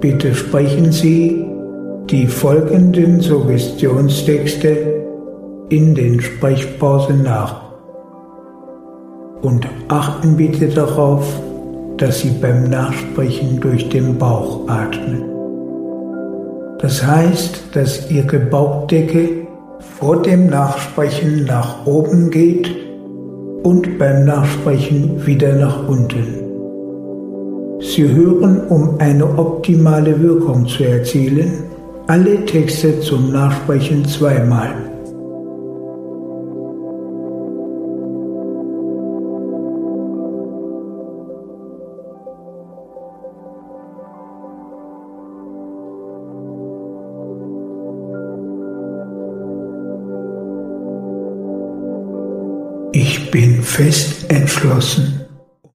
Bitte sprechen Sie die folgenden Suggestionstexte in den Sprechpausen nach und achten bitte darauf, dass Sie beim Nachsprechen durch den Bauch atmen. Das heißt, dass Ihre Bauchdecke vor dem Nachsprechen nach oben geht und beim Nachsprechen wieder nach unten. Sie hören, um eine optimale Wirkung zu erzielen, alle Texte zum Nachsprechen zweimal. Ich bin fest entschlossen,